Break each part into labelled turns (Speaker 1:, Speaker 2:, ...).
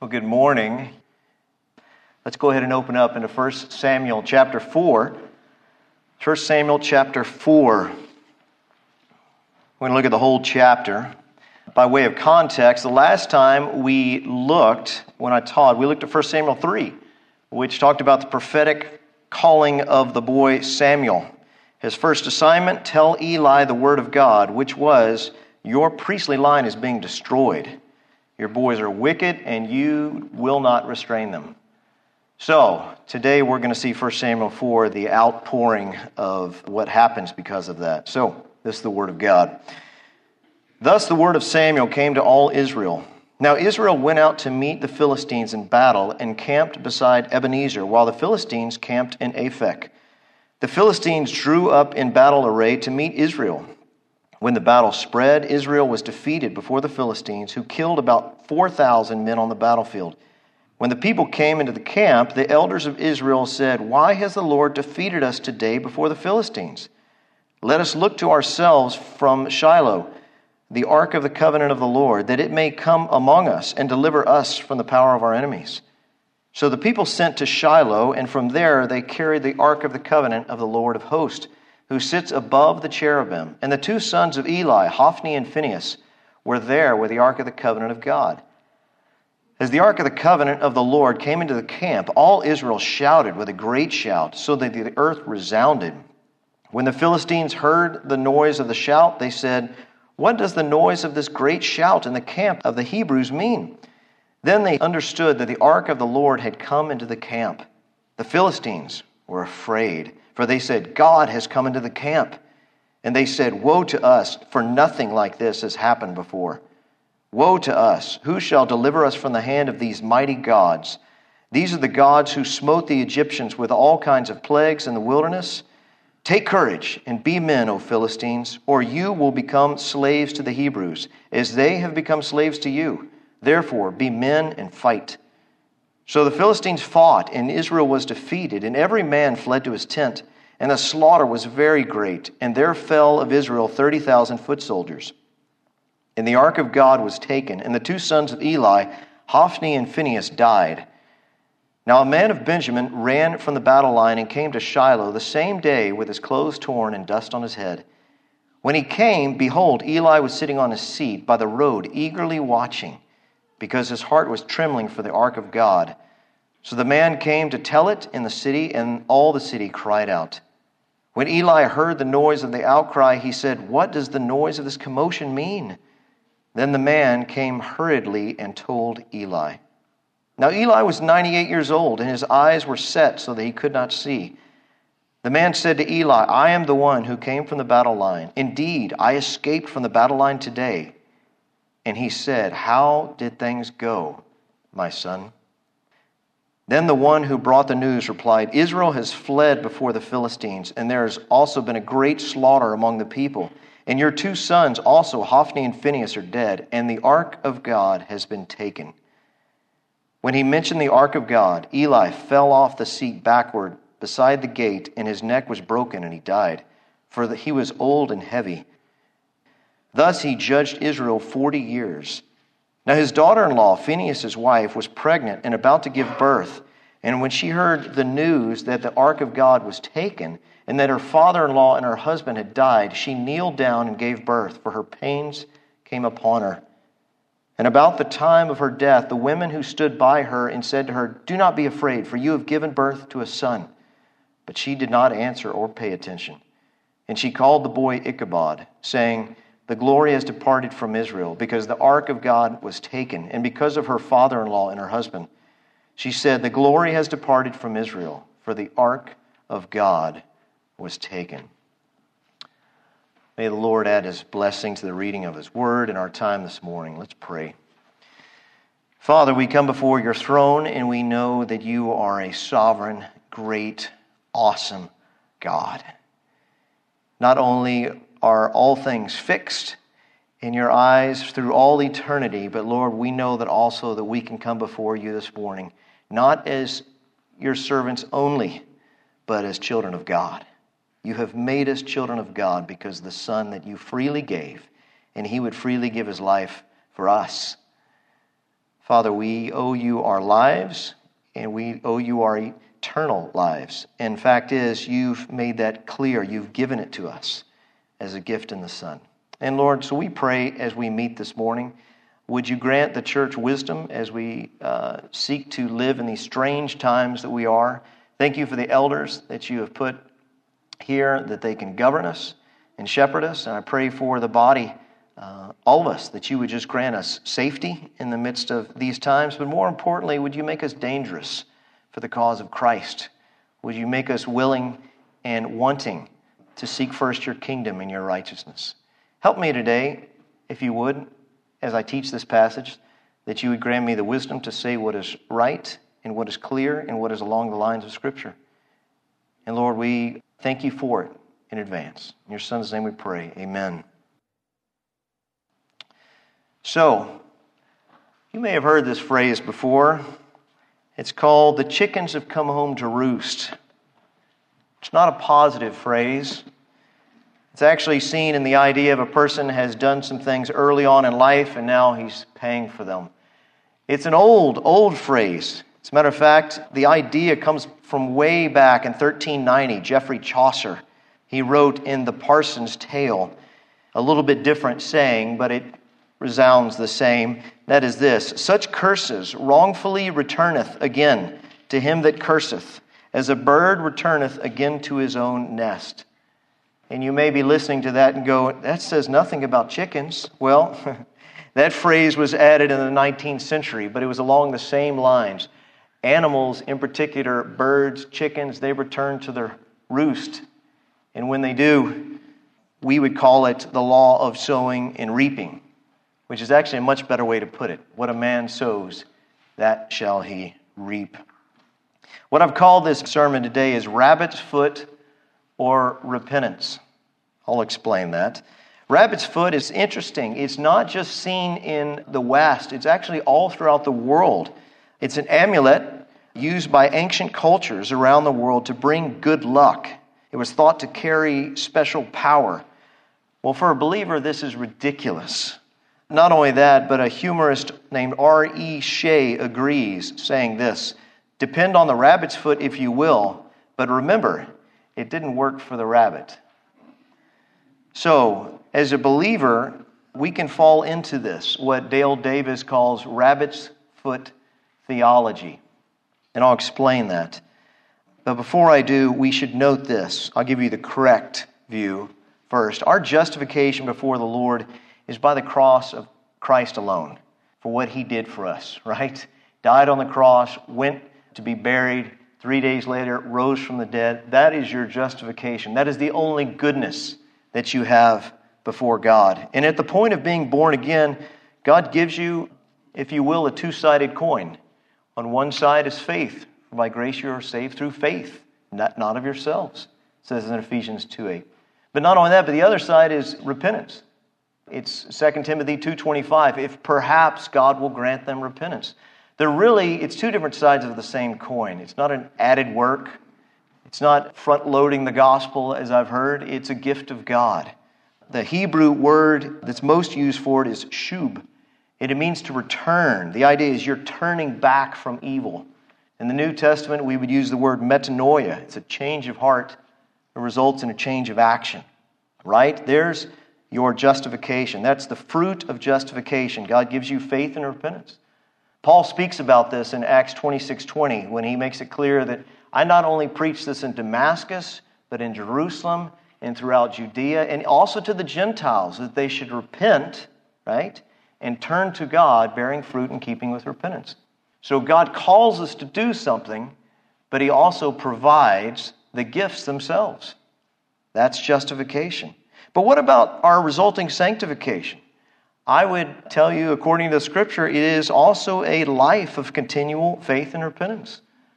Speaker 1: Well, good morning. Let's go ahead and open up into 1 Samuel chapter 4. 1 Samuel chapter 4. We're going to look at the whole chapter. By way of context, the last time we looked, when I taught, we looked at 1 Samuel 3, which talked about the prophetic calling of the boy Samuel. His first assignment, tell Eli the word of God, which was, your priestly line is being destroyed. Your boys are wicked, and you will not restrain them. So, today we're going to see 1 Samuel 4, the outpouring of what happens because of that. So, this is the word of God. Thus the word of Samuel came to all Israel. Now Israel went out to meet the Philistines in battle and camped beside Ebenezer, while the Philistines camped in Aphek. The Philistines drew up in battle array to meet Israel. When the battle spread, Israel was defeated before the Philistines, who killed about 4,000 men on the battlefield. When the people came into the camp, the elders of Israel said, why has the Lord defeated us today before the Philistines? Let us look to ourselves from Shiloh, the ark of the covenant of the Lord, that it may come among us and deliver us from the power of our enemies. So the people sent to Shiloh, and from there they carried the ark of the covenant of the Lord of hosts, who sits above the cherubim. And the two sons of Eli, Hophni and Phinehas, were there with the ark of the covenant of God. As the ark of the covenant of the Lord came into the camp, all Israel shouted with a great shout, so that the earth resounded. When the Philistines heard the noise of the shout, they said, what does the noise of this great shout in the camp of the Hebrews mean? Then they understood that the ark of the Lord had come into the camp. The Philistines were afraid, for they said, God has come into the camp. And they said, woe to us, for nothing like this has happened before. Woe to us, who shall deliver us from the hand of these mighty gods? These are the gods who smote the Egyptians with all kinds of plagues in the wilderness. Take courage and be men, O Philistines, or you will become slaves to the Hebrews, as they have become slaves to you. Therefore, be men and fight. So the Philistines fought, and Israel was defeated, and every man fled to his tent, and the slaughter was very great, and there fell of Israel 30,000 foot soldiers. And the ark of God was taken, and the two sons of Eli, Hophni and Phinehas, died. Now a man of Benjamin ran from the battle line and came to Shiloh the same day with his clothes torn and dust on his head. When he came, behold, Eli was sitting on his seat by the road, eagerly watching, because his heart was trembling for the ark of God. So the man came to tell it in the city, and all the city cried out. When Eli heard the noise of the outcry, he said, what does the noise of this commotion mean? Then the man came hurriedly and told Eli. Now Eli was 98 years old, and his eyes were set so that he could not see. The man said to Eli, I am the one who came from the battle line. Indeed, I escaped from the battle line today. And he said, how did things go, my son? Then the one who brought the news replied, Israel has fled before the Philistines, and there has also been a great slaughter among the people. And your two sons also, Hophni and Phinehas, are dead, and the ark of God has been taken. When he mentioned the ark of God, Eli fell off the seat backward beside the gate, and his neck was broken, and he died, for he was old and heavy. Thus he judged Israel 40 years. Now his daughter-in-law, Phinehas' wife, was pregnant and about to give birth. And when she heard the news that the ark of God was taken, and that her father-in-law and her husband had died, she kneeled down and gave birth, for her pains came upon her. And about the time of her death, the women who stood by her and said to her, do not be afraid, for you have given birth to a son. But she did not answer or pay attention. And she called the boy Ichabod, saying, the glory has departed from Israel, because the ark of God was taken, and because of her father-in-law and her husband. She said, the glory has departed from Israel, for the ark of God was taken. May the Lord add his blessing to the reading of his word in our time this morning. Let's pray. Father, we come before your throne, and we know that you are a sovereign, great, awesome God. Not only are all things fixed in your eyes through all eternity, but Lord, we know that also that we can come before you this morning, not as your servants only, but as children of God. You have made us children of God because the Son that you freely gave, and he would freely give his life for us. Father, we owe you our lives, and we owe you our eternal lives. And fact is, you've made that clear. You've given it to us as a gift in the Son. And Lord, so we pray as we meet this morning, would you grant the church wisdom as we seek to live in these strange times that we are? Thank you for the elders that you have put here, that they can govern us and shepherd us. And I pray for the body, all of us, that you would just grant us safety in the midst of these times. But more importantly, would you make us dangerous for the cause of Christ? Would you make us willing and wanting to seek first your kingdom and your righteousness? Help me today, if you would, as I teach this passage, that you would grant me the wisdom to say what is right and what is clear and what is along the lines of Scripture. And Lord, we thank you for it in advance. In your Son's name we pray. Amen. So, you may have heard this phrase before. It's called, "The chickens have come home to roost." It's not a positive phrase. It's actually seen in the idea of a person has done some things early on in life and now he's paying for them. It's an old phrase. As a matter of fact, the idea comes from way back in 1390. Geoffrey Chaucer, he wrote in The Parson's Tale, a little bit different saying, but it resounds the same. That is this: "Such curses wrongfully returneth again to him that curseth, as a bird returneth again to his own nest." And you may be listening to that and go, that says nothing about chickens. Well, that phrase was added in the 19th century, but it was along the same lines. Animals, in particular birds, chickens, they return to their roost. And when they do, we would call it the law of sowing and reaping, which is actually a much better way to put it. What a man sows, that shall he reap. What I've called this sermon today is Rabbit's Foot or Repentance. I'll explain that. Rabbit's foot is interesting. It's not just seen in the West. It's actually all throughout the world. It's an amulet used by ancient cultures around the world to bring good luck. It was thought to carry special power. Well, for a believer, this is ridiculous. Not only that, but a humorist named R.E. Shea agrees, saying this: "Depend on the rabbit's foot if you will, but remember, it didn't work for the rabbit." So, as a believer, we can fall into this, what Dale Davis calls rabbit's foot theology. And I'll explain that. But before I do, we should note this. I'll give you the correct view first. Our justification before the Lord is by the cross of Christ alone, for what he did for us, right? Died on the cross, went to be buried, 3 days later, rose from the dead. That is your justification. That is the only goodness that you have before God. And at the point of being born again, God gives you, if you will, a two-sided coin. On one side is faith. For by grace you are saved through faith, not of yourselves, it says in Ephesians 2:8. But not only that, but the other side is repentance. It's 2 Timothy 2:25. If perhaps God will grant them repentance. It's two different sides of the same coin. It's not an added work. It's not front-loading the gospel, as I've heard. It's a gift of God. The Hebrew word that's most used for it is shub. It means to return. The idea is you're turning back from evil. In the New Testament, we would use the word metanoia. It's a change of heart that results in a change of action. Right? There's your justification. That's the fruit of justification. God gives you faith and repentance. Paul speaks about this in Acts 26:20 when he makes it clear that I not only preach this in Damascus, but in Jerusalem and throughout Judea, and also to the Gentiles, that they should repent, right, and turn to God, bearing fruit in keeping with repentance. So God calls us to do something, but he also provides the gifts themselves. That's justification. But what about our resulting sanctification? I would tell you, according to the Scripture, it is also a life of continual faith and repentance.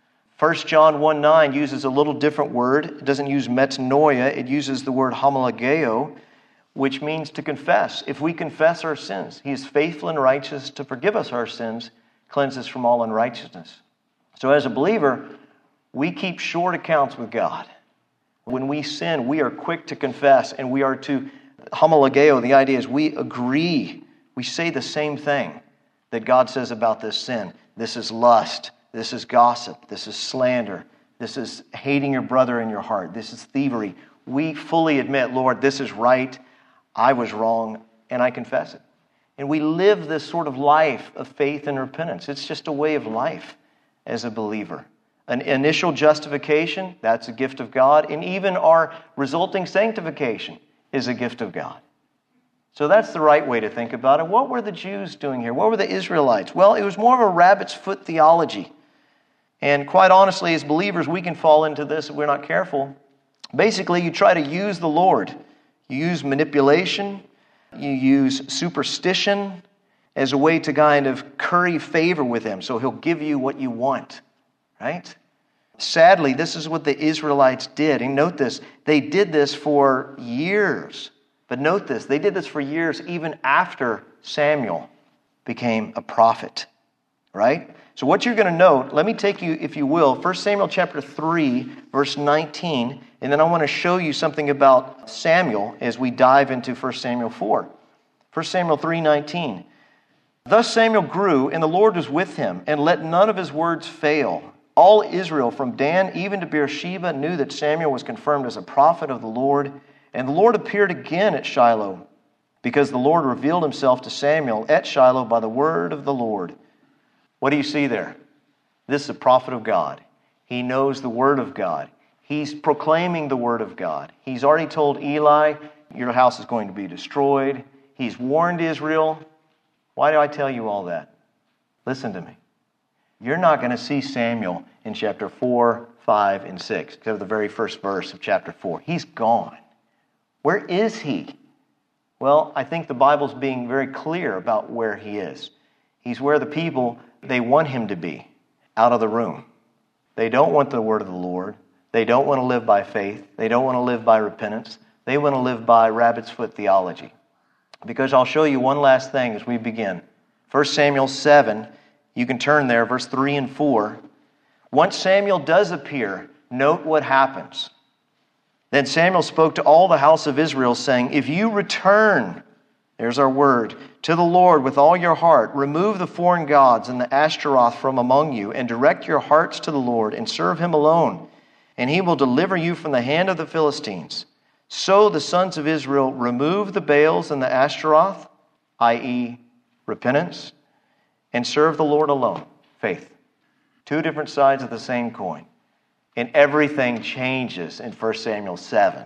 Speaker 1: 1 John 1:9 uses a little different word. It doesn't use metanoia. It uses the word homologeo, which means to confess. If we confess our sins, he is faithful and righteous to forgive us our sins, cleanse us from all unrighteousness. So as a believer, we keep short accounts with God. When we sin, we are quick to confess, and we are to homologeo. The idea is we agree. We say the same thing, that God says about this sin. This is lust. This is gossip. This is slander. This is hating your brother in your heart. This is thievery. We fully admit, Lord, this is right. I was wrong, and I confess it. And we live this sort of life of faith and repentance. It's just a way of life as a believer. An initial justification, that's a gift of God. And even our resulting sanctification is a gift of God. So that's the right way to think about it. What were the Jews doing here? What were the Israelites? Well, it was more of a rabbit's foot theology. And quite honestly, as believers, we can fall into this if we're not careful. Basically, you try to use the Lord. You use manipulation. You use superstition as a way to kind of curry favor with Him, so He'll give you what you want, right? Sadly, this is what the Israelites did. And note this, they did this for years. But note this, they did this for years even after Samuel became a prophet, right? So what you're going to note, let me take you, if you will, 1 Samuel chapter 3, verse 19, and then I want to show you something about Samuel as we dive into 1 Samuel 4. 1 Samuel 3:19. Thus Samuel grew, and the Lord was with him, and let none of his words fail. All Israel, from Dan even to Beersheba, knew that Samuel was confirmed as a prophet of the Lord. And the Lord appeared again at Shiloh, because the Lord revealed Himself to Samuel at Shiloh by the word of the Lord. What do you see there? This is a prophet of God. He knows the word of God. He's proclaiming the word of God. He's already told Eli, your house is going to be destroyed. He's warned Israel. Why do I tell you all that? Listen to me. You're not going to see Samuel in chapter 4, 5, and 6, except for the very first verse of chapter 4. He's gone. Where is he? Well, I think the Bible's being very clear about where he is. He's where the people, they want him to be, out of the room. They don't want the word of the Lord. They don't want to live by faith. They don't want to live by repentance. They want to live by rabbit's foot theology. Because I'll show you one last thing as we begin. 1 Samuel 7, you can turn there, verse 3 and 4. Once Samuel does appear, note what happens. Then Samuel spoke to all the house of Israel, saying, if you return, there's our word, to the Lord with all your heart, remove the foreign gods and the Ashtaroth from among you, and direct your hearts to the Lord, and serve Him alone, and He will deliver you from the hand of the Philistines. So the sons of Israel removed the Baals and the Ashtaroth, i.e., repentance, and served the Lord alone, faith. Two different sides of the same coin. And everything changes in 1 Samuel 7.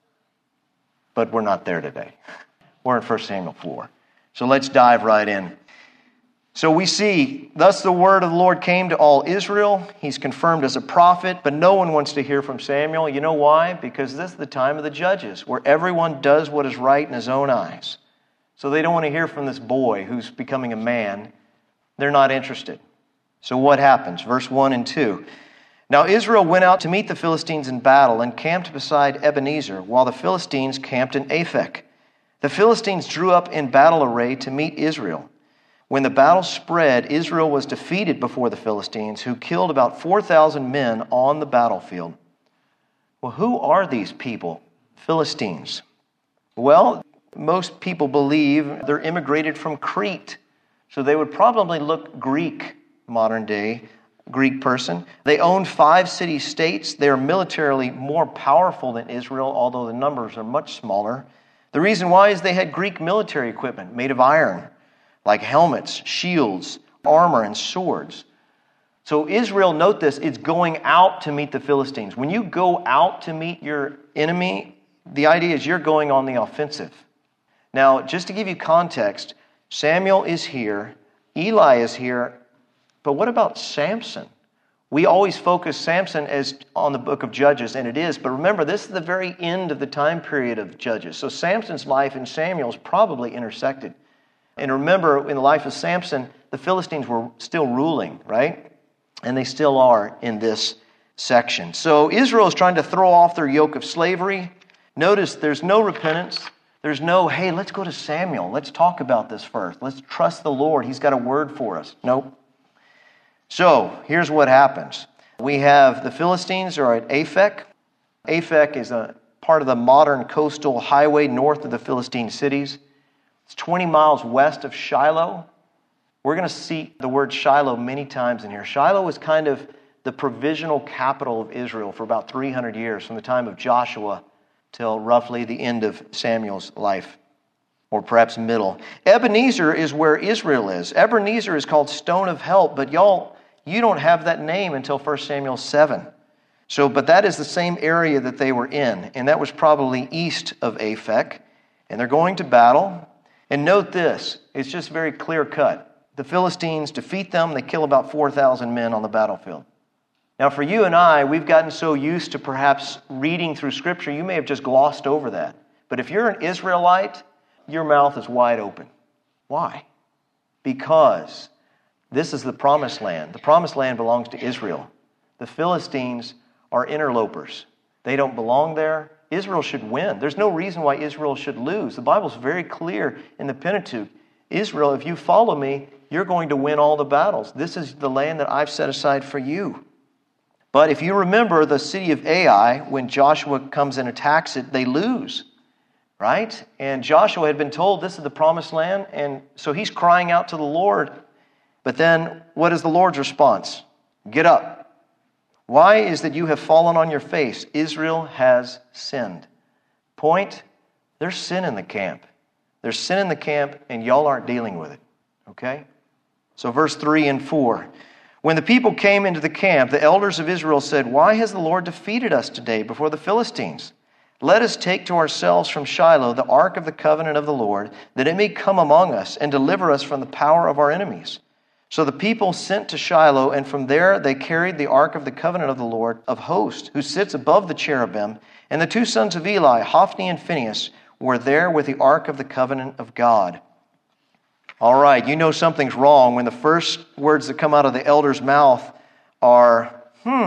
Speaker 1: But we're not there today. We're in 1 Samuel 4. So let's dive right in. So we see, thus the word of the Lord came to all Israel. He's confirmed as a prophet, but no one wants to hear from Samuel. You know why? Because this is the time of the judges, where everyone does what is right in his own eyes. So they don't want to hear from this boy who's becoming a man. They're not interested. So what happens? Verse 1 and 2. Now Israel went out to meet the Philistines in battle and camped beside Ebenezer, while the Philistines camped in Aphek. The Philistines drew up in battle array to meet Israel. When the battle spread, Israel was defeated before the Philistines, who killed about 4,000 men on the battlefield. Well, who are these people, Philistines? Well, most people believe they're immigrated from Crete. So they would probably look Greek, modern day Greek person. They owned 5 city-states. They are militarily more powerful than Israel, although the numbers are much smaller. The reason why is they had Greek military equipment made of iron, like helmets, shields, armor, and swords. So Israel, note this, it's going out to meet the Philistines. When you go out to meet your enemy, the idea is you're going on the offensive. Now, just to give you context, Samuel is here, Eli is here, but what about Samson? We always focus Samson as on the book of Judges, and it is, but remember, this is the very end of the time period of Judges. So Samson's life and Samuel's probably intersected. And remember, in the life of Samson, the Philistines were still ruling, right? And they still are in this section. So Israel is trying to throw off their yoke of slavery. Notice there's no repentance. There's no, hey, let's go to Samuel. Let's talk about this first. Let's trust the Lord. He's got a word for us. Nope. So here's what happens. We have the Philistines are at Aphek. Aphek is a part of the modern coastal highway north of the Philistine cities. It's 20 miles west of Shiloh. We're going to see the word Shiloh many times in here. Shiloh was kind of the provisional capital of Israel for about 300 years, from the time of Joshua till roughly the end of Samuel's life, or perhaps middle. Ebenezer is where Israel is. Ebenezer is called Stone of Help, but y'all, you don't have that name until 1 Samuel 7. But that is the same area that they were in, and that was probably east of Aphek, and they're going to battle. And note this, it's just very clear cut. The Philistines defeat them, they kill about 4,000 men on the battlefield. Now for you and I, we've gotten so used to perhaps reading through Scripture, you may have just glossed over that. But if you're an Israelite, your mouth is wide open. Why? Because this is the promised land. The promised land belongs to Israel. The Philistines are interlopers. They don't belong there. Israel should win. There's no reason why Israel should lose. The Bible's very clear in the Pentateuch. Israel, if you follow me, you're going to win all the battles. This is the land that I've set aside for you. But if you remember the city of Ai, when Joshua comes and attacks it, they lose, right? And Joshua had been told this is the promised land, and so he's crying out to the Lord. But then what is the Lord's response? Get up. Why is that you have fallen on your face? Israel has sinned. Point, there's sin in the camp. There's sin in the camp, and y'all aren't dealing with it, okay? So verse 3 and 4. When the people came into the camp, the elders of Israel said, why has the Lord defeated us today before the Philistines? Let us take to ourselves from Shiloh the ark of the covenant of the Lord, that it may come among us and deliver us from the power of our enemies. So the people sent to Shiloh, and from there they carried the ark of the covenant of the Lord of hosts, who sits above the cherubim, and the two sons of Eli, Hophni and Phinehas, were there with the ark of the covenant of God. All right, you know something's wrong when the first words that come out of the elder's mouth are,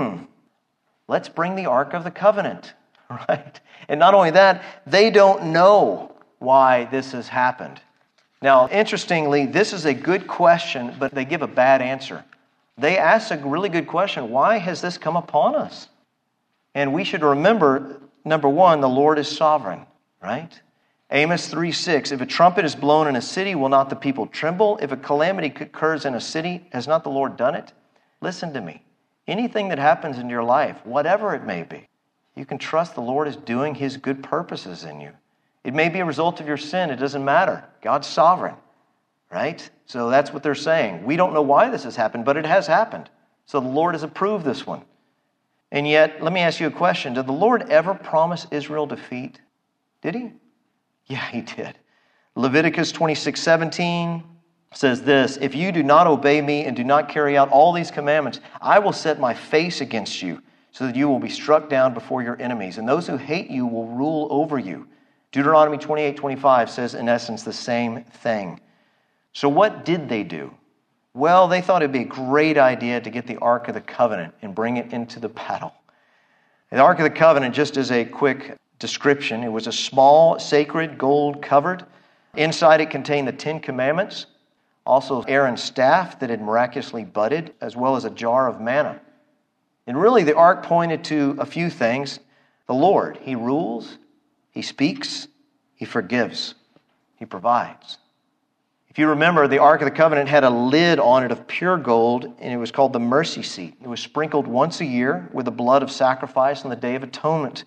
Speaker 1: let's bring the Ark of the Covenant, right? And not only that, they don't know why this has happened. Now, interestingly, this is a good question, but they give a bad answer. They ask a really good question, why has this come upon us? And we should remember, number one, the Lord is sovereign, right? Amos 3:6, if a trumpet is blown in a city, will not the people tremble? If a calamity occurs in a city, has not the Lord done it? Listen to me. Anything that happens in your life, whatever it may be, you can trust the Lord is doing His good purposes in you. It may be a result of your sin. It doesn't matter. God's sovereign, right? So that's what they're saying. We don't know why this has happened, but it has happened. So the Lord has approved this one. And yet, let me ask you a question. Did the Lord ever promise Israel defeat? Did He? Yeah, He did. Leviticus 26:17 says this, if you do not obey me and do not carry out all these commandments, I will set my face against you so that you will be struck down before your enemies, and those who hate you will rule over you. Deuteronomy 28:25 says, in essence, the same thing. So what did they do? Well, they thought it'd be a great idea to get the Ark of the Covenant and bring it into the battle. The Ark of the Covenant, just as a quick description, it was a small, sacred, gold covered. Inside it contained the 10 Commandments, also Aaron's staff that had miraculously budded, as well as a jar of manna. And really, the ark pointed to a few things. The Lord, He rules, He speaks, He forgives, He provides. If you remember, the Ark of the Covenant had a lid on it of pure gold, and it was called the mercy seat. It was sprinkled once a year with the blood of sacrifice on the Day of Atonement.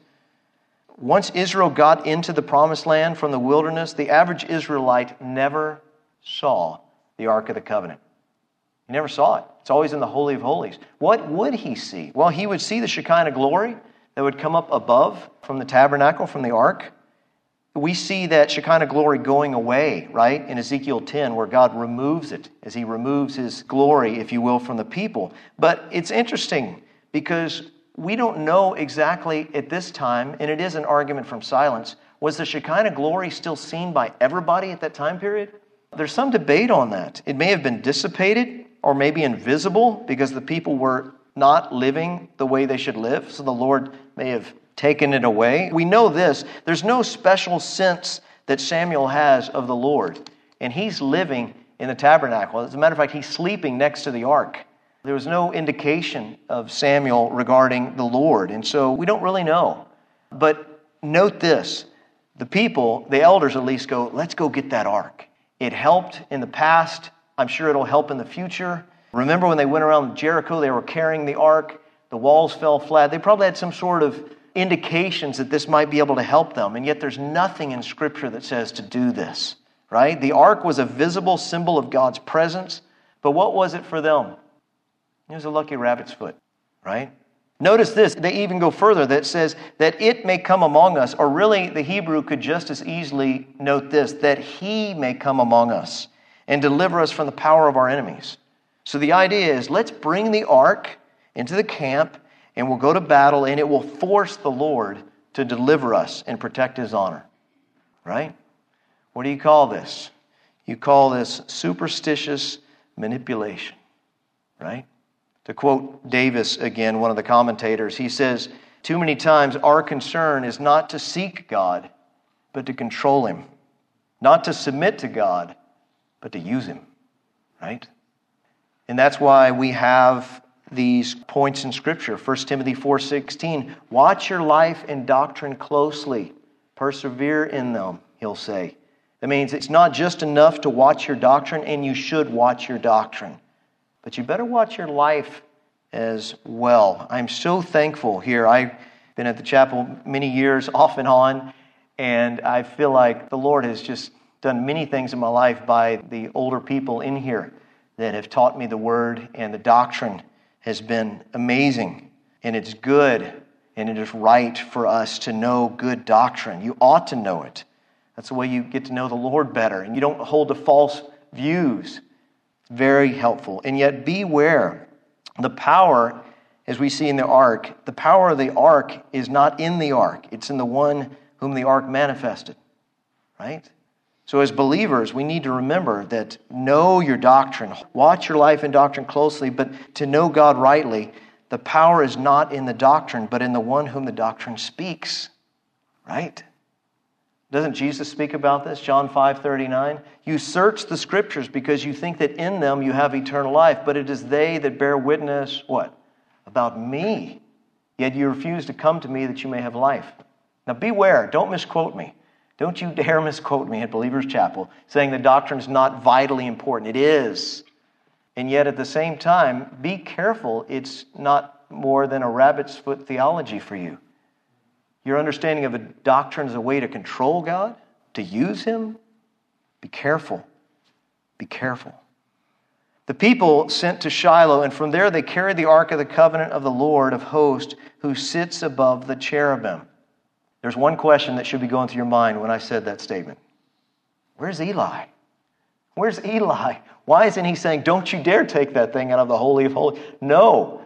Speaker 1: Once Israel got into the Promised Land from the wilderness, the average Israelite never saw the Ark of the Covenant. He never saw it. It's always in the Holy of Holies. What would he see? Well, he would see the Shekinah glory that would come up above from the tabernacle, from the ark. We see that Shekinah glory going away, right, in Ezekiel 10, where God removes it, as He removes His glory, if you will, from the people. But it's interesting because we don't know exactly at this time, and it is an argument from silence, was the Shekinah glory still seen by everybody at that time period? There's some debate on that. It may have been dissipated or maybe invisible because the people were not living the way they should live, so the Lord may have taken it away. We know this. There's no special sense that Samuel has of the Lord, and he's living in the tabernacle. As a matter of fact, he's sleeping next to the ark. There was no indication of Samuel regarding the Lord, and so we don't really know. But note this, the people, the elders at least go, let's go get that ark. It helped in the past. I'm sure it'll help in the future. Remember when they went around Jericho, they were carrying the ark, the walls fell flat. They probably had some sort of indications that this might be able to help them, and yet there's nothing in Scripture that says to do this, right? The ark was a visible symbol of God's presence, but what was it for them? It was a lucky rabbit's foot, right? Notice this, they even go further, that says that it may come among us, or really the Hebrew could just as easily note this, that he may come among us and deliver us from the power of our enemies. So the idea is, let's bring the ark into the camp, and we'll go to battle, and it will force the Lord to deliver us and protect His honor. Right? What do you call this? You call this superstitious manipulation. Right? To quote Davis again, one of the commentators, he says, too many times our concern is not to seek God, but to control Him. Not to submit to God, but to use Him. Right? And that's why we have these points in Scripture. 1 Timothy 4:16, watch your life and doctrine closely. Persevere in them, he'll say. That means it's not just enough to watch your doctrine, and you should watch your doctrine. But you better watch your life as well. I'm so thankful here. I've been at the chapel many years, off and on, and I feel like the Lord has just done many things in my life by the older people in here that have taught me the Word, and the doctrine has been amazing, and it's good, and it is right for us to know good doctrine. You ought to know it. That's the way you get to know the Lord better, and you don't hold to false views. It's very helpful. And yet beware, the power, as we see in the ark, the power of the ark is not in the ark. It's in the one whom the ark manifested, right? So as believers, we need to remember that know your doctrine. Watch your life and doctrine closely, but to know God rightly, the power is not in the doctrine, but in the one whom the doctrine speaks. Right? Doesn't Jesus speak about this? John 5:39. You search the Scriptures because you think that in them you have eternal life, but it is they that bear witness, what? About me. Yet you refuse to come to me that you may have life. Now beware, don't misquote me. Don't you dare misquote me at Believers Chapel saying the doctrine is not vitally important. It is. And yet at the same time, be careful. It's not more than a rabbit's foot theology for you. Your understanding of a doctrine is a way to control God, to use Him. Be careful. Be careful. The people sent to Shiloh, and from there they carried the ark of the covenant of the Lord of hosts, who sits above the cherubim. There's one question that should be going through your mind when I said that statement. Where's Eli? Where's Eli? Why isn't he saying, don't you dare take that thing out of the Holy of Holies? No.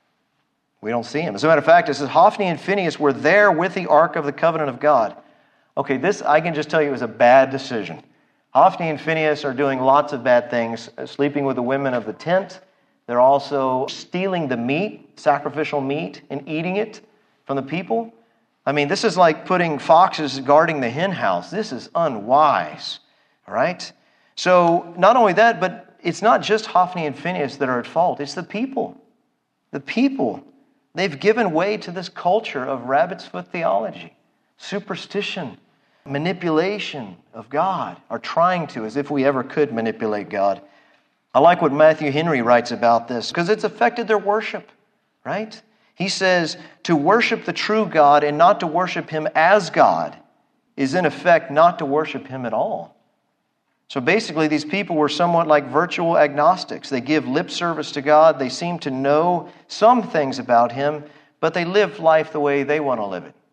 Speaker 1: We don't see him. As a matter of fact, it says Hophni and Phinehas were there with the ark of the covenant of God. Okay, this I can just tell you was a bad decision. Hophni and Phinehas are doing lots of bad things, sleeping with the women of the tent. They're also stealing the meat, sacrificial meat, and eating it from the people. I mean, this is like putting foxes guarding the hen house. This is unwise, all right? So not only that, but it's not just Hophni and Phinehas that are at fault. It's the people. The people. They've given way to this culture of rabbit's foot theology, superstition, manipulation of God, or trying to, as if we ever could manipulate God. I like what Matthew Henry writes about this, because it's affected their worship, right? He says, to worship the true God and not to worship Him as God is in effect not to worship Him at all. So basically these people were somewhat like virtual agnostics. They give lip service to God. They seem to know some things about Him, but they live life the way they want to live it.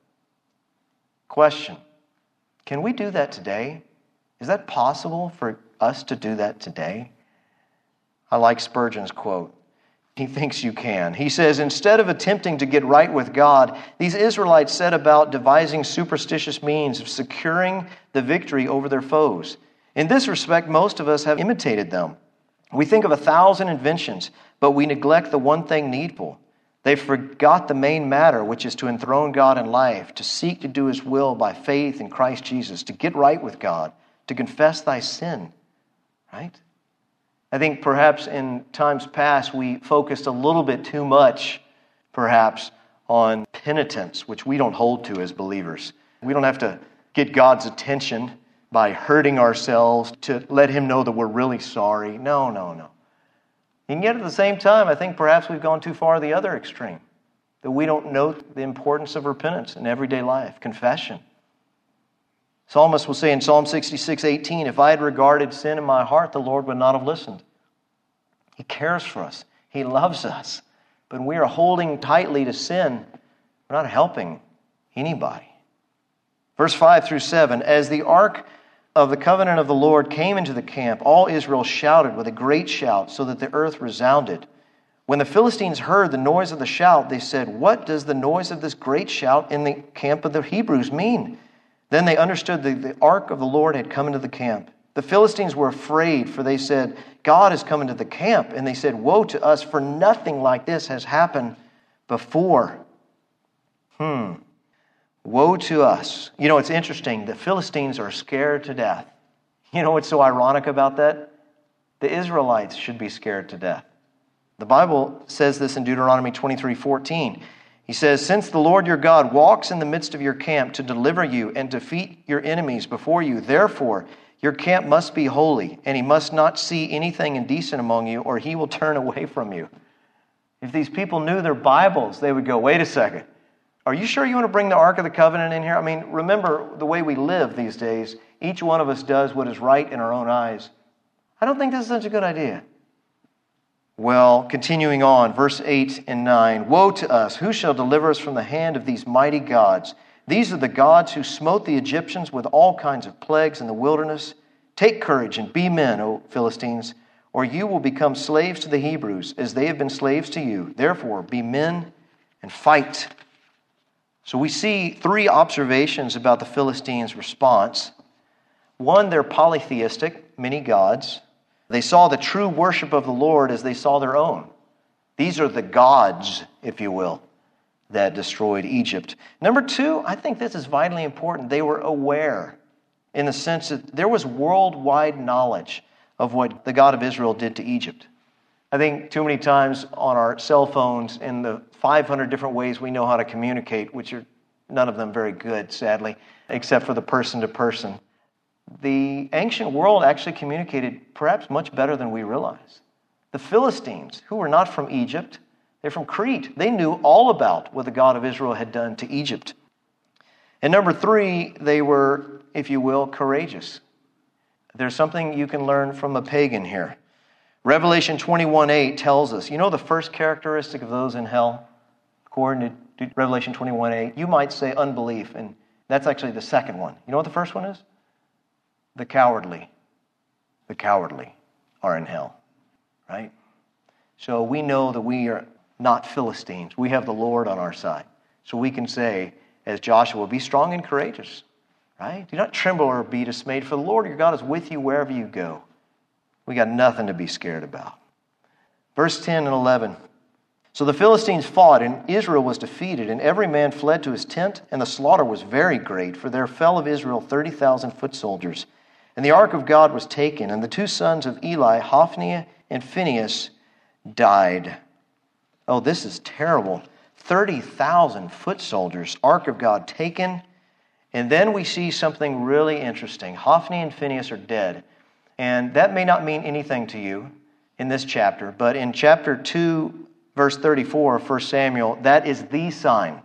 Speaker 1: Question, can we do that today? Is that possible for us to do that today? I like Spurgeon's quote. He thinks you can. He says, instead of attempting to get right with God, these Israelites set about devising superstitious means of securing the victory over their foes. In this respect, most of us have imitated them. We think of 1,000 inventions, but we neglect the one thing needful. They forgot the main matter, which is to enthrone God in life, to seek to do His will by faith in Christ Jesus, to get right with God, to confess thy sin. Right? I think perhaps in times past we focused a little bit too much, perhaps, on penitence, which we don't hold to as believers. We don't have to get God's attention by hurting ourselves to let him know that we're really sorry. No, no, no. And yet at the same time, I think perhaps we've gone too far the other extreme, that we don't note the importance of repentance in everyday life, confession. Psalmist will say in Psalm 66:18, if I had regarded sin in my heart, the Lord would not have listened. He cares for us. He loves us. But when we are holding tightly to sin, we're not helping anybody. Verse 5 through 7, as the ark of the covenant of the Lord came into the camp, all Israel shouted with a great shout, so that the earth resounded. When the Philistines heard the noise of the shout, they said, what does the noise of this great shout in the camp of the Hebrews mean? Then they understood that the ark of the Lord had come into the camp. The Philistines were afraid, for they said, God has come into the camp. And they said, woe to us, for nothing like this has happened before. Woe to us. You know, it's interesting. The Philistines are scared to death. You know what's so ironic about that? The Israelites should be scared to death. The Bible says this in Deuteronomy 23:14. He says, since the Lord your God walks in the midst of your camp to deliver you and defeat your enemies before you, therefore your camp must be holy, and he must not see anything indecent among you, or he will turn away from you. If these people knew their Bibles, they would go, wait a second. Are you sure you want to bring the Ark of the Covenant in here? I mean, remember the way we live these days. Each one of us does what is right in our own eyes. I don't think this is such a good idea. Well, continuing on, verse 8 and 9. Woe to us! Who shall deliver us from the hand of these mighty gods? These are the gods who smote the Egyptians with all kinds of plagues in the wilderness. Take courage and be men, O Philistines, or you will become slaves to the Hebrews, as they have been slaves to you. Therefore, be men and fight. So we see three observations about the Philistines' response. One, they're polytheistic, many gods. They saw the true worship of the Lord as they saw their own. These are the gods, if you will, that destroyed Egypt. Number two, I think this is vitally important. They were aware in the sense that there was worldwide knowledge of what the God of Israel did to Egypt. I think too many times on our cell phones, in the 500 different ways we know how to communicate, which are none of them very good, sadly, except for the person to person. The ancient world actually communicated perhaps much better than we realize. The Philistines, who were not from Egypt, they're from Crete. They knew all about what the God of Israel had done to Egypt. And number three, they were, if you will, courageous. There's something you can learn from a pagan here. Revelation 21:8 tells us, you know the first characteristic of those in hell, according to Revelation 21:8, you might say unbelief, and that's actually the second one. You know what the first one is? The cowardly. The cowardly are in hell, right? So we know that we are not Philistines. We have the Lord on our side. So we can say, as Joshua, be strong and courageous, right? Do not tremble or be dismayed, for the Lord your God is with you wherever you go. We got nothing to be scared about. Verse 10 and 11. So the Philistines fought, and Israel was defeated, and every man fled to his tent, and the slaughter was very great, for there fell of Israel 30,000 foot soldiers. And the ark of God was taken, and the two sons of Eli, Hophni and Phinehas, died. Oh, this is terrible. 30,000 foot soldiers, ark of God taken. And then we see something really interesting. Hophni and Phinehas are dead. And that may not mean anything to you in this chapter, but in chapter 2, verse 34 of 1 Samuel, that is the sign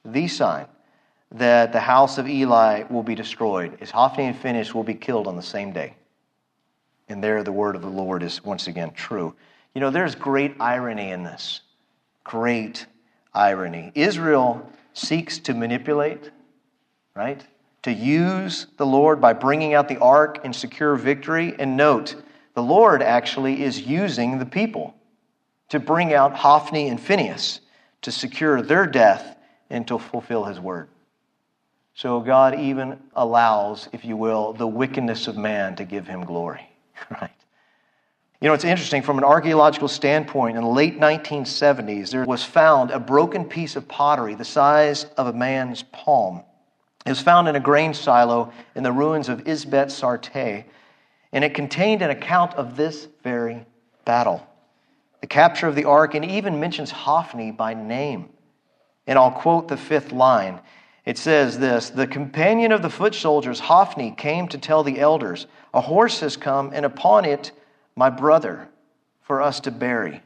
Speaker 1: that the house of Eli will be destroyed, is Hophni and Phinehas will be killed on the same day. And there the word of the Lord is once again true. You know, there's great irony in this. Great irony. Israel seeks to manipulate, right? To use the Lord by bringing out the ark and secure victory. And note, the Lord actually is using the people to bring out Hophni and Phinehas to secure their death and to fulfill his word. So God even allows, if you will, the wickedness of man to give him glory, right? You know, it's interesting, from an archaeological standpoint, in the late 1970s, there was found a broken piece of pottery the size of a man's palm. It was found in a grain silo in the ruins of Isbet Sartay, and it contained an account of this very battle, the capture of the ark, and even mentions Hophni by name. And I'll quote the 5th line. It says this, "The companion of the foot soldiers, Hophni, came to tell the elders, 'A horse has come, and upon it my brother, for us to bury.'"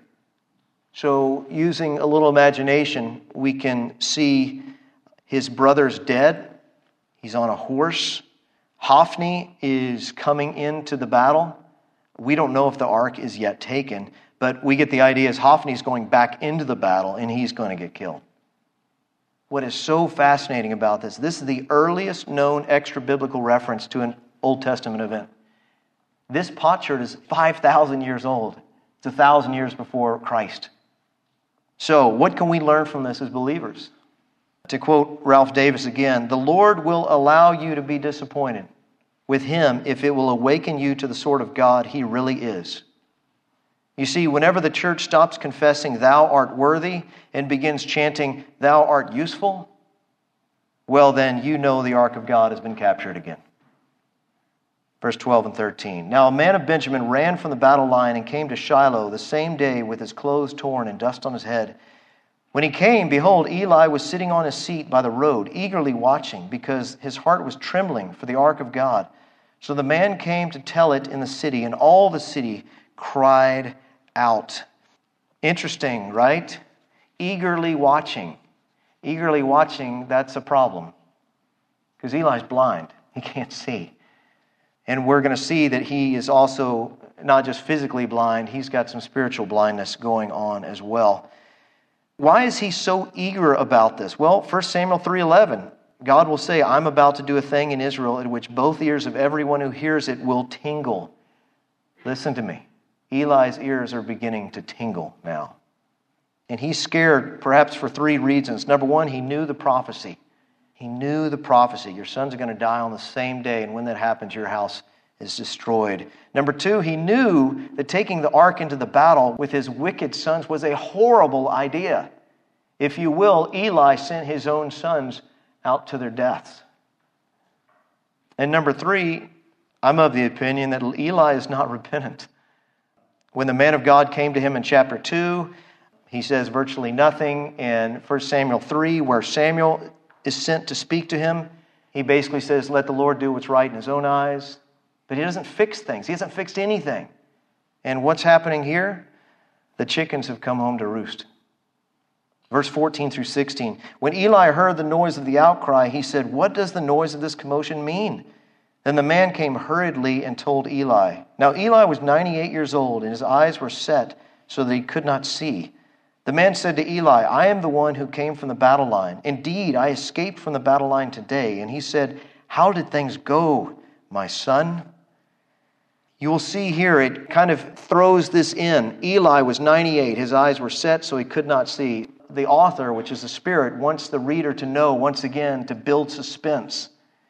Speaker 1: So using a little imagination, we can see his brother's dead. He's on a horse. Hophni is coming into the battle. We don't know if the ark is yet taken, but we get the idea as Hophni's going back into the battle and he's going to get killed. What is so fascinating about this is the earliest known extra-biblical reference to an Old Testament event. This potsherd is 5,000 years old. It's 1,000 years before Christ. So, what can we learn from this as believers? To quote Ralph Davis again, "The Lord will allow you to be disappointed with Him if it will awaken you to the sort of God He really is." You see, whenever the church stops confessing, "Thou art worthy," and begins chanting, "Thou art useful," well then, you know the ark of God has been captured again. Verse 12 and 13. "Now a man of Benjamin ran from the battle line and came to Shiloh the same day with his clothes torn and dust on his head. When he came, behold, Eli was sitting on his seat by the road, eagerly watching, because his heart was trembling for the ark of God. So the man came to tell it in the city, and all the city cried out." Interesting, right? Eagerly watching. Eagerly watching, that's a problem. Because Eli's blind. He can't see. And we're going to see that he is also not just physically blind, he's got some spiritual blindness going on as well. Why is he so eager about this? Well, 1 Samuel 3:11, God will say, "I'm about to do a thing in Israel in which both ears of everyone who hears it will tingle." Listen to me. Eli's ears are beginning to tingle now. And he's scared perhaps for three reasons. Number one, he knew the prophecy. He knew the prophecy. Your sons are going to die on the same day, and when that happens, your house is destroyed. Number two, he knew that taking the ark into the battle with his wicked sons was a horrible idea. If you will, Eli sent his own sons out to their deaths. And number three, I'm of the opinion that Eli is not repentant. When the man of God came to him in chapter 2, he says virtually nothing. In 1 Samuel 3, where Samuel is sent to speak to him, he basically says, "Let the Lord do what's right in His own eyes." But he doesn't fix things. He hasn't fixed anything. And what's happening here? The chickens have come home to roost. Verse 14 through 16. "When Eli heard the noise of the outcry, he said, 'What does the noise of this commotion mean?' Then the man came hurriedly and told Eli. Now Eli was 98 years old, and his eyes were set so that he could not see. The man said to Eli, 'I am the one who came from the battle line. Indeed, I escaped from the battle line today.' And he said, 'How did things go, my son?'" You will see here, it kind of throws this in. Eli was 98. His eyes were set so he could not see. The author, which is the Spirit, wants the reader to know, once again, to build suspense.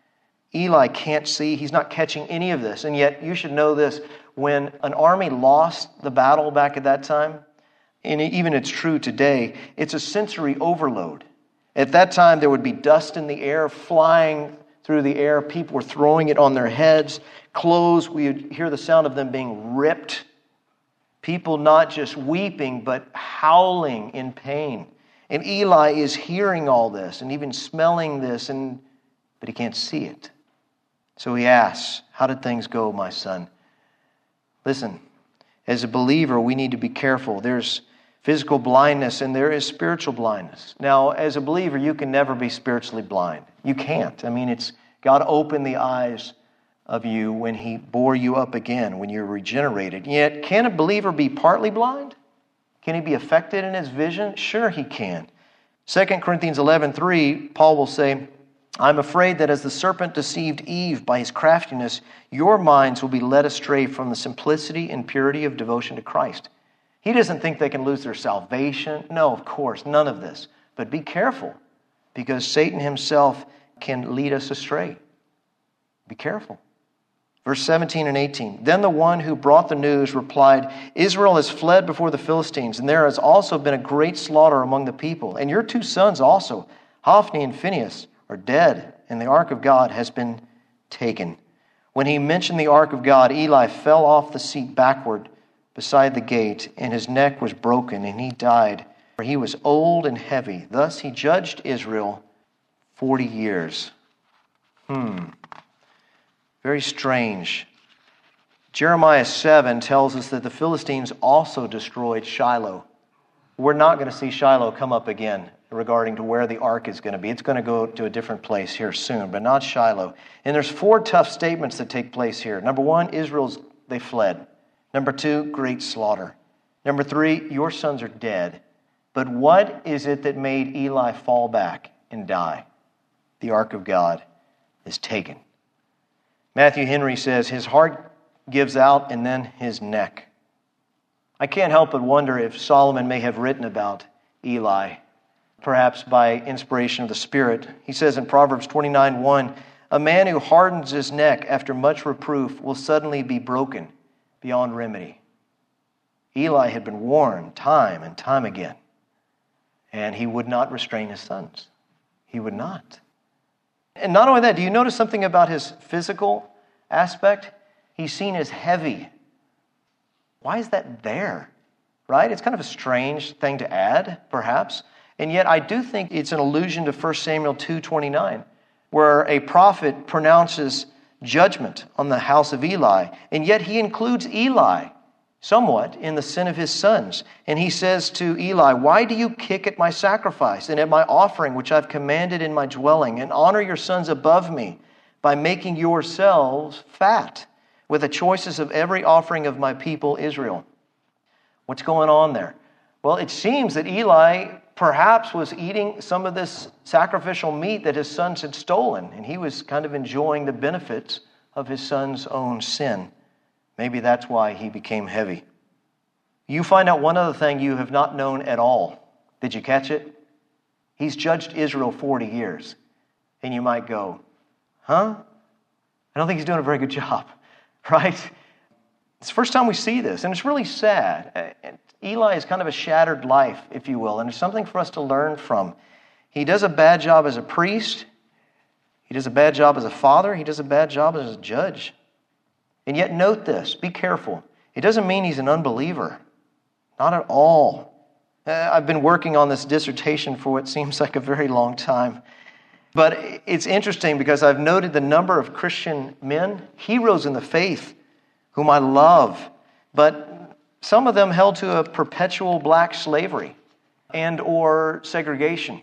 Speaker 1: Eli can't see. He's not catching any of this. And yet, you should know this. When an army lost the battle back at that time, and even it's true today, it's a sensory overload. At that time, there would be dust in the air, flying through the air. People were throwing it on their heads. Clothes, we would hear the sound of them being ripped. People not just weeping, but howling in pain. And Eli is hearing all this and even smelling this, but he can't see it. So he asks, "How did things go, my son?" Listen, as a believer, we need to be careful. There's physical blindness and there is spiritual blindness. Now, as a believer, you can never be spiritually blind. You can't. I mean, it's God opened the eyes of you when He bore you up again, when you're regenerated. Yet, can a believer be partly blind? Can he be affected in his vision? Sure he can. 2 Corinthians 11:3, Paul will say, "I'm afraid that as the serpent deceived Eve by his craftiness, your minds will be led astray from the simplicity and purity of devotion to Christ." He doesn't think they can lose their salvation. No, of course, none of this. But be careful, because Satan himself can lead us astray. Be careful. Verse 17 and 18. "Then the one who brought the news replied, 'Israel has fled before the Philistines, and there has also been a great slaughter among the people. And your two sons also, Hophni and Phinehas, are dead, and the ark of God has been taken.' When he mentioned the ark of God, Eli fell off the seat backward beside the gate, and his neck was broken, and he died, for he was old and heavy. Thus he judged Israel 40 years. Very strange. Jeremiah 7 tells us that the Philistines also destroyed Shiloh. We're not going to see Shiloh come up again regarding to where the ark is going to be. It's going to go to a different place here soon, but not Shiloh. And there's 4 tough statements that take place here. Number 1, they fled. Number 2, great slaughter. Number 3, your sons are dead. But what is it that made Eli fall back and die? The ark of God is taken. Matthew Henry says, his heart gives out and then his neck. I can't help but wonder if Solomon may have written about Eli, perhaps by inspiration of the Spirit. He says in Proverbs 29:1, a man who hardens his neck after much reproof will suddenly be broken beyond remedy. Eli had been warned time and time again, and he would not restrain his sons. He would not. And not only that, do you notice something about his physical aspect? He's seen as heavy. Why is that there? Right? It's kind of a strange thing to add, perhaps. And yet I do think it's an allusion to 1 Samuel 2:29, where a prophet pronounces judgment on the house of Eli. And yet he includes Eli somewhat in the sin of his sons. And he says to Eli, why do you kick at my sacrifice and at my offering, which I've commanded in my dwelling, and honor your sons above me by making yourselves fat with the choices of every offering of my people Israel? What's going on there? Well, it seems that Eli perhaps was eating some of this sacrificial meat that his sons had stolen, and he was kind of enjoying the benefits of his son's own sin. Maybe that's why he became heavy. You find out one other thing you have not known at all. Did you catch it? He's judged Israel 40 years. And you might go, huh? I don't think he's doing a very good job, right? It's the first time we see this, and it's really sad. Eli is kind of a shattered life, if you will, and it's something for us to learn from. He does a bad job as a priest. He does a bad job as a father. He does a bad job as a judge. And yet note this, be careful. It doesn't mean he's an unbeliever. Not at all. I've been working on this dissertation for what seems like a very long time. But it's interesting because I've noted the number of Christian men, heroes in the faith, whom I love, but some of them held to a perpetual black slavery and or segregation.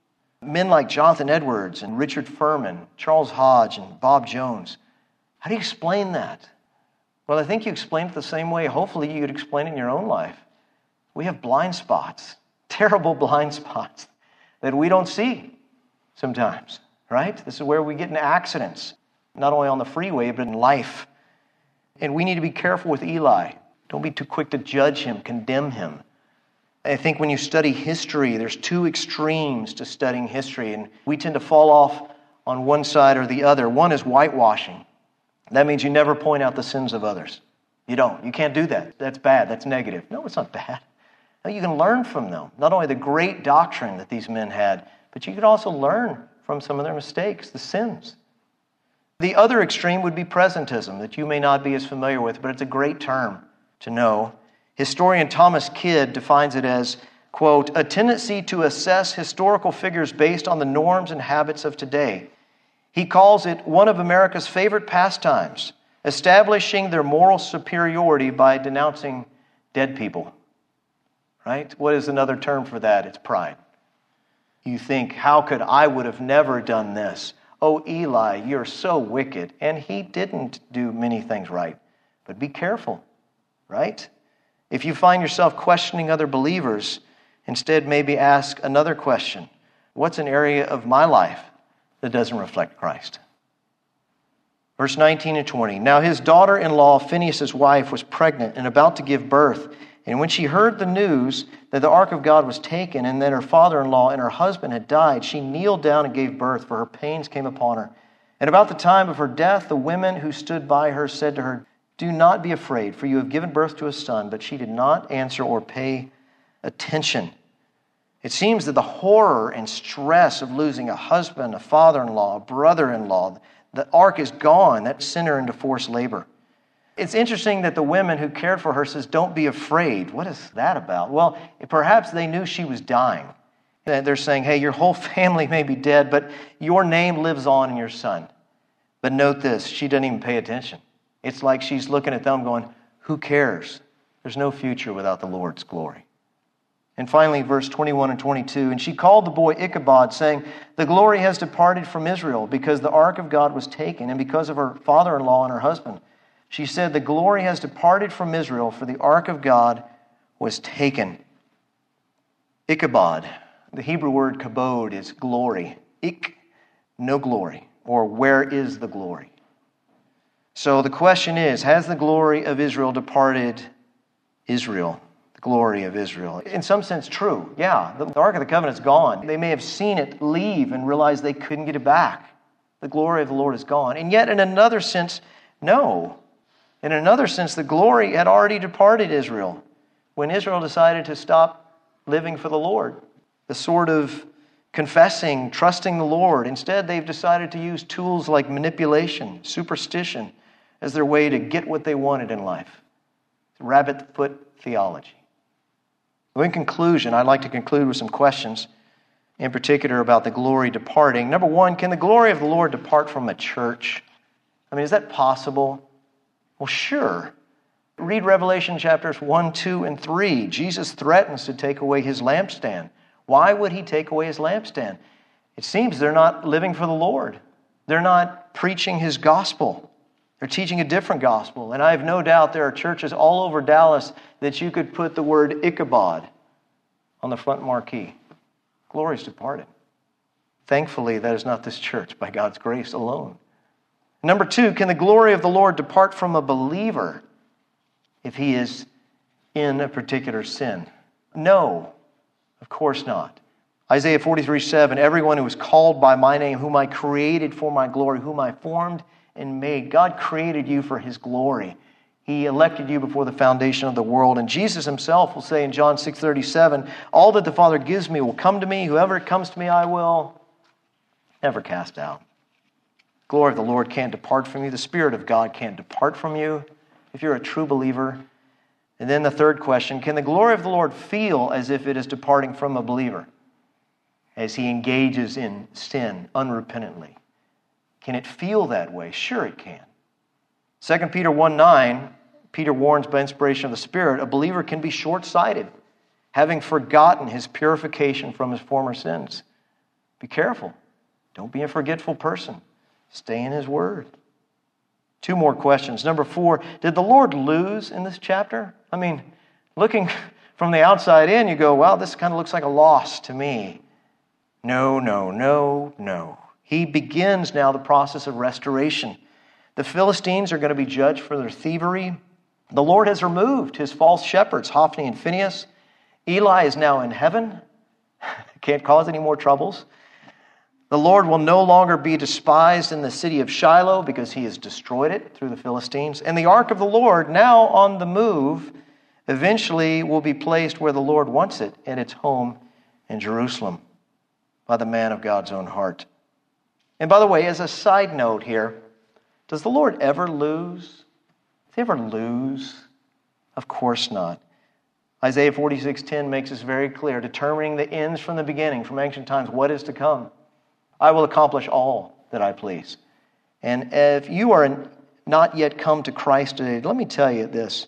Speaker 1: Men like Jonathan Edwards and Richard Furman, Charles Hodge and Bob Jones. How do you explain that? Well, I think you explain it the same way. Hopefully you'd explain it in your own life. We have blind spots, terrible blind spots that we don't see sometimes, right? This is where we get in accidents, not only on the freeway, but in life. And we need to be careful with Eli. Don't be too quick to judge him, condemn him. I think when you study history, there's 2 extremes to studying history, and we tend to fall off on one side or the other. One is whitewashing. That means you never point out the sins of others. You don't. You can't do that. That's bad. That's negative. No, it's not bad. No, you can learn from them. Not only the great doctrine that these men had, but you can also learn from some of their mistakes, the sins. The other extreme would be presentism, that you may not be as familiar with, but it's a great term to know. Historian Thomas Kidd defines it as, quote, a tendency to assess historical figures based on the norms and habits of today. He calls it one of America's favorite pastimes, establishing their moral superiority by denouncing dead people. Right? What is another term for that? It's pride. You think, how could I would have never done this? Oh, Eli, you're so wicked. And he didn't do many things right. But be careful, right? If you find yourself questioning other believers, instead maybe ask another question. What's an area of my life that doesn't reflect Christ? Verse 19 and 20. Now his daughter-in-law, Phinehas' wife, was pregnant and about to give birth. And when she heard the news that the ark of God was taken and that her father-in-law and her husband had died, she kneeled down and gave birth, for her pains came upon her. And about the time of her death, the women who stood by her said to her, do not be afraid, for you have given birth to a son. But she did not answer or pay attention. It seems that the horror and stress of losing a husband, a father-in-law, a brother-in-law, the ark is gone. That sent her into forced labor. It's interesting that the women who cared for her says, don't be afraid. What is that about? Well, perhaps they knew she was dying. They're saying, hey, your whole family may be dead, but your name lives on in your son. But note this, she doesn't even pay attention. It's like she's looking at them going, who cares? There's no future without the Lord's glory. And finally, verse 21 and 22, and she called the boy Ichabod, saying, the glory has departed from Israel, because the ark of God was taken, and because of her father-in-law and her husband. She said, the glory has departed from Israel, for the ark of God was taken. Ichabod, the Hebrew word kabod, is glory. Ik, no glory, or where is the glory? So the question is, has the glory of Israel departed Israel? The glory of Israel. In some sense, true. Yeah, the Ark of the Covenant is gone. They may have seen it leave and realized they couldn't get it back. The glory of the Lord is gone. And yet, in another sense, no. In another sense, the glory had already departed Israel when Israel decided to stop living for the Lord. The sort of confessing, trusting the Lord. Instead, they've decided to use tools like manipulation, superstition, as their way to get what they wanted in life. Rabbit foot theology. Well, in conclusion, I'd like to conclude with some questions, in particular about the glory departing. Number one, can the glory of the Lord depart from a church? I mean, is that possible? Well, sure. Read Revelation chapters 1, 2, and 3. Jesus threatens to take away his lampstand. Why would he take away his lampstand? It seems they're not living for the Lord. They're not preaching his gospel. They're teaching a different gospel. And I have no doubt there are churches all over Dallas that you could put the word Ichabod on the front marquee. Glory's departed. Thankfully, that is not this church, by God's grace alone. Number two, can the glory of the Lord depart from a believer if he is in a particular sin? No, of course not. Isaiah 43:7, everyone who is called by my name, whom I created for my glory, whom I formed and made. God created you for his glory. He elected you before the foundation of the world. And Jesus himself will say in John 6:37, all that the Father gives me will come to me. Whoever comes to me, I will never cast out. Glory of the Lord can't depart from you. The Spirit of God can't depart from you if you're a true believer. And then the third question, can the glory of the Lord feel as if it is departing from a believer as he engages in sin unrepentantly? Can it feel that way? Sure it can. 2 Peter 1:9, Peter warns by inspiration of the Spirit, a believer can be short-sighted, having forgotten his purification from his former sins. Be careful. Don't be a forgetful person. Stay in his word. Two more questions. Number 4, did the Lord lose in this chapter? I mean, looking from the outside in, you go, wow, this kind of looks like a loss to me. No. He begins now the process of restoration. The Philistines are going to be judged for their thievery. The Lord has removed his false shepherds, Hophni and Phinehas. Eli is now in heaven. Can't cause any more troubles. The Lord will no longer be despised in the city of Shiloh because he has destroyed it through the Philistines. And the ark of the Lord, now on the move, eventually will be placed where the Lord wants it, in its home in Jerusalem, by the man of God's own heart. And by the way, as a side note here, does the Lord ever lose? Does he ever lose? Of course not. Isaiah 46:10 makes this very clear, determining the ends from the beginning, from ancient times, what is to come. I will accomplish all that I please. And if you are not yet come to Christ today, let me tell you this.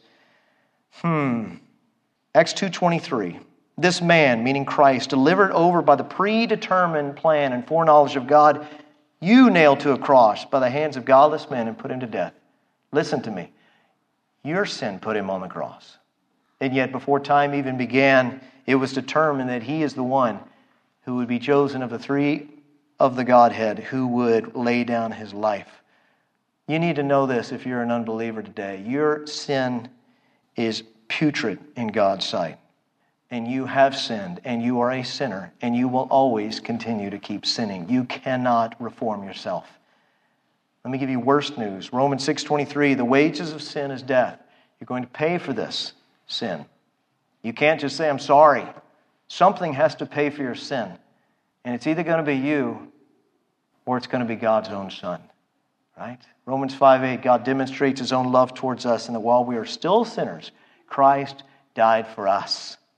Speaker 1: Acts 2:23. This man, meaning Christ, delivered over by the predetermined plan and foreknowledge of God, you nailed to a cross by the hands of godless men and put him to death. Listen to me. Your sin put him on the cross. And yet before time even began, it was determined that he is the one who would be chosen of the three of the Godhead who would lay down his life. You need to know this if you're an unbeliever today. Your sin is putrid in God's sight. And you have sinned, and you are a sinner, and you will always continue to keep sinning. You cannot reform yourself. Let me give you worse news. Romans 6:23, the wages of sin is death. You're going to pay for this sin. You can't just say, I'm sorry. Something has to pay for your sin. And it's either going to be you or it's going to be God's own Son. Right? Romans 5:8, God demonstrates his own love towards us, and that while we are still sinners, Christ died for us.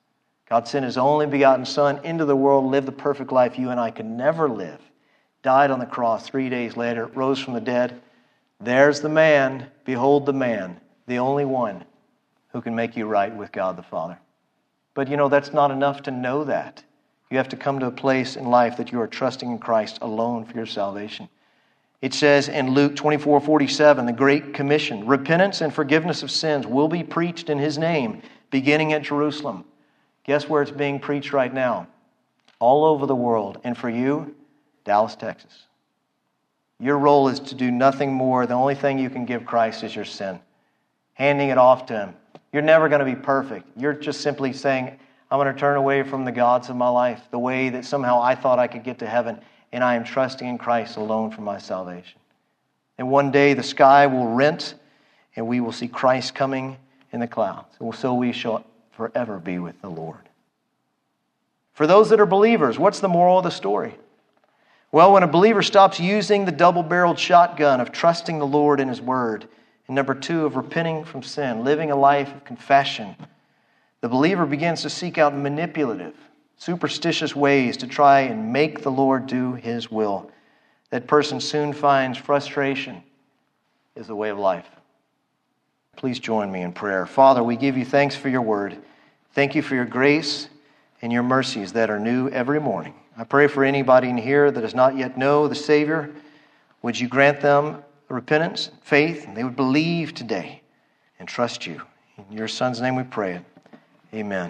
Speaker 1: God sent His only begotten Son into the world, lived the perfect life you and I could never live, died on the cross 3 days later, rose from the dead. There's the man, behold the man, the only one who can make you right with God the Father. But that's not enough to know that. You have to come to a place in life that you are trusting in Christ alone for your salvation. It says in Luke 24:47, the Great Commission, repentance and forgiveness of sins will be preached in His name, beginning at Jerusalem. Guess where it's being preached right now? All over the world. And for you, Dallas, Texas. Your role is to do nothing more. The only thing you can give Christ is your sin. Handing it off to Him. You're never going to be perfect. You're just simply saying, I'm going to turn away from the gods of my life, the way that somehow I thought I could get to heaven, and I am trusting in Christ alone for my salvation. And one day the sky will rent, and we will see Christ coming in the clouds. And so we shall forever be with the Lord. For those that are believers, what's the moral of the story? Well, when a believer stops using the double-barreled shotgun of trusting the Lord in His Word, and number 2, of repenting from sin, living a life of confession, the believer begins to seek out manipulative, superstitious ways to try and make the Lord do His will. That person soon finds frustration is the way of life. Please join me in prayer. Father, we give You thanks for Your Word. Thank You for Your grace and Your mercies that are new every morning. I pray for anybody in here that does not yet know the Savior. Would You grant them repentance, faith, and they would believe today and trust You. In Your Son's name we pray. Amen.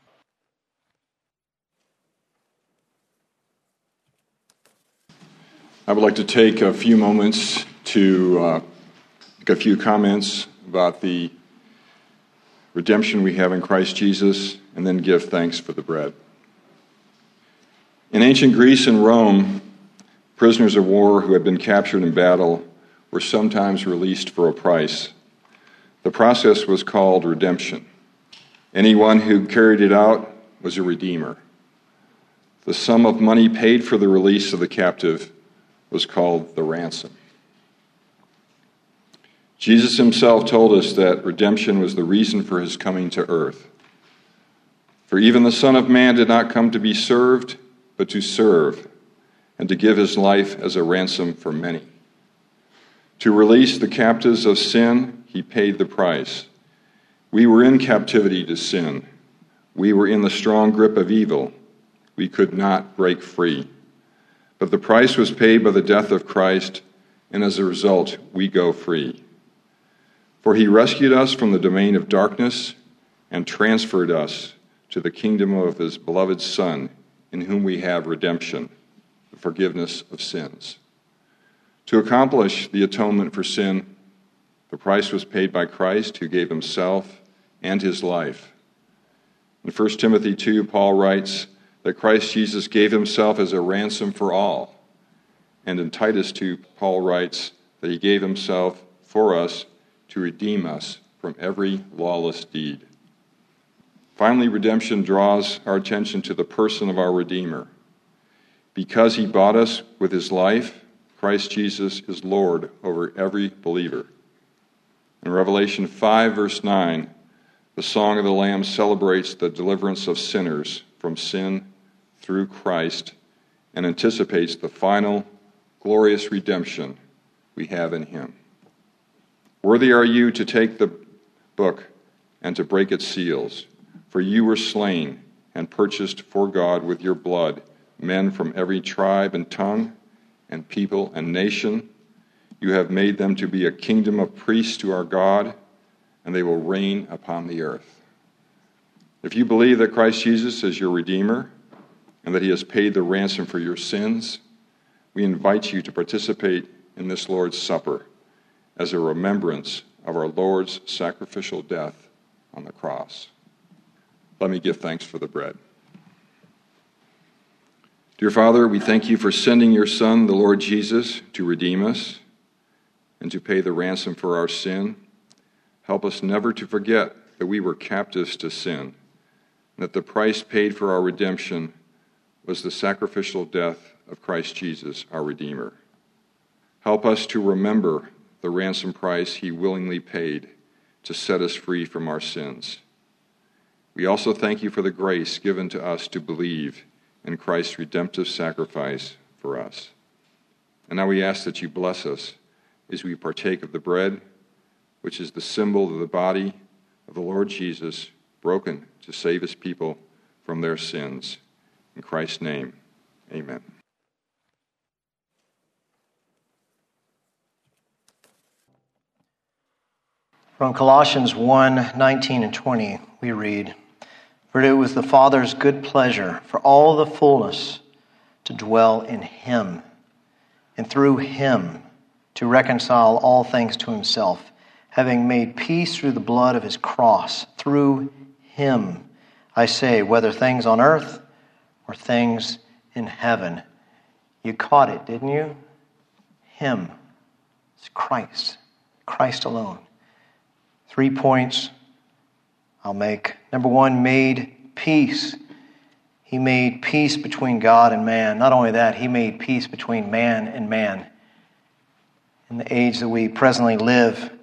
Speaker 2: I would like to take a few moments to make a few comments about the redemption we have in Christ Jesus, and then give thanks for the bread. In ancient Greece and Rome, prisoners of war who had been captured in battle were sometimes released for a price. The process was called redemption. Anyone who carried it out was a redeemer. The sum of money paid for the release of the captive was called the ransom. Jesus Himself told us that redemption was the reason for His coming to earth. For even the Son of Man did not come to be served, but to serve, and to give His life as a ransom for many. To release the captives of sin, He paid the price. We were in captivity to sin. We were in the strong grip of evil. We could not break free. But the price was paid by the death of Christ, and as a result, we go free. For He rescued us from the domain of darkness and transferred us to the kingdom of His beloved Son, in whom we have redemption, the forgiveness of sins. To accomplish the atonement for sin, the price was paid by Christ, who gave Himself and His life. In 1 Timothy 2, Paul writes that Christ Jesus gave Himself as a ransom for all. And in Titus 2, Paul writes that He gave Himself for us to redeem us from every lawless deed. Finally, redemption draws our attention to the person of our Redeemer. Because He bought us with His life, Christ Jesus is Lord over every believer. In Revelation 5, verse 9, the Song of the Lamb celebrates the deliverance of sinners from sin through Christ and anticipates the final glorious redemption we have in Him. Worthy are you to take the book and to break its seals, for you were slain and purchased for God with your blood men from every tribe and tongue and people and nation. You have made them to be a kingdom of priests to our God, and they will reign upon the earth. If you believe that Christ Jesus is your Redeemer and that He has paid the ransom for your sins, we invite you to participate in this Lord's Supper as a remembrance of our Lord's sacrificial death on the cross. Let me give thanks for the bread. Dear Father, we thank You for sending Your Son, the Lord Jesus, to redeem us and to pay the ransom for our sin. Help us never to forget that we were captives to sin, and that the price paid for our redemption was the sacrificial death of Christ Jesus, our Redeemer. Help us to remember the ransom price He willingly paid to set us free from our sins. We also thank you for the grace given to us to believe in Christ's redemptive sacrifice for us. And now we ask that you bless us as we partake of the bread, which is the symbol of the body of the Lord Jesus, broken to save his people from their sins. In Christ's name, amen.
Speaker 1: From Colossians 1:19 and 20, we read, "For it was the Father's good pleasure for all the fullness to dwell in him, and through him to reconcile all things to himself, having made peace through the blood of his cross. Through him, I say, whether things on earth or things in heaven." You caught it, didn't you? Him. It's Christ. Christ alone. 3 points I'll make. Number one, made peace. He made peace between God and man. Not only that, he made peace between man and man. In the age that we presently live, the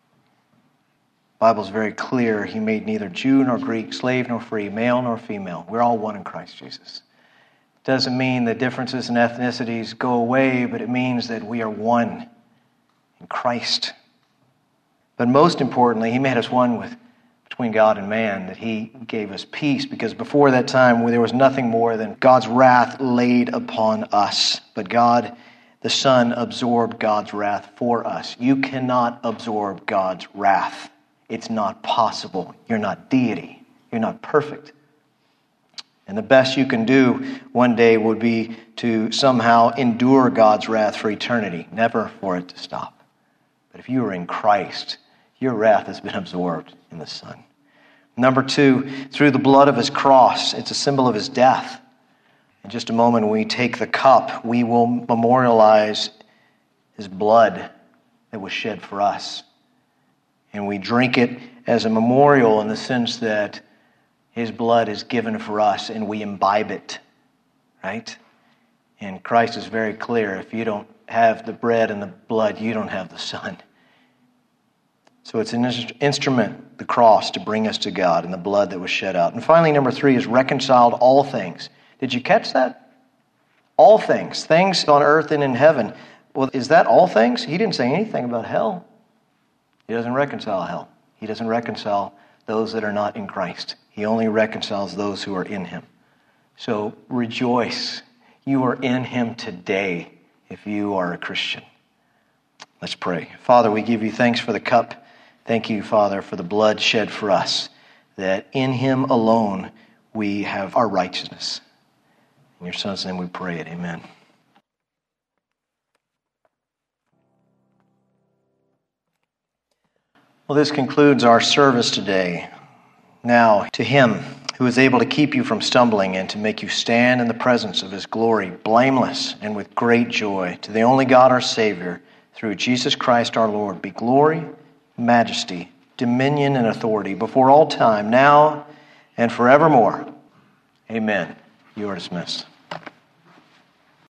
Speaker 1: Bible is very clear. He made neither Jew nor Greek, slave nor free, male nor female. We're all one in Christ Jesus. It doesn't mean that differences in ethnicities go away, but it means that we are one in Christ. But most importantly, he made us one between God and man, that he gave us peace, because before that time there was nothing more than God's wrath laid upon us. But God, the Son, absorbed God's wrath for us. You cannot absorb God's wrath. It's not possible. You're not deity. You're not perfect. And the best you can do one day would be to somehow endure God's wrath for eternity, never for it to stop. But if you are in Christ, your wrath has been absorbed in the Son. Number two, through the blood of his cross. It's a symbol of his death. In just a moment, when we take the cup, we will memorialize his blood that was shed for us. And we drink it as a memorial in the sense that his blood is given for us and we imbibe it, right? And Christ is very clear. If you don't have the bread and the blood, you don't have the Son. So it's an instrument, the cross, to bring us to God and the blood that was shed out. And finally, number three is reconciled all things. Did you catch that? All things. Things on earth and in heaven. Well, is that all things? He didn't say anything about hell. He doesn't reconcile hell. He doesn't reconcile those that are not in Christ. He only reconciles those who are in him. So rejoice. You are in him today if you are a Christian. Let's pray. Father, we give you thanks for the cup. Thank you, Father, for the blood shed for us, that in him alone we have our righteousness. In your Son's name we pray it. Amen. Well, this concludes our service today. Now, to him who is able to keep you from stumbling and to make you stand in the presence of his glory, blameless and with great joy, to the only God our Savior, through Jesus Christ our Lord, be glory, majesty, dominion, and authority before all time, now and forevermore. Amen. You are dismissed.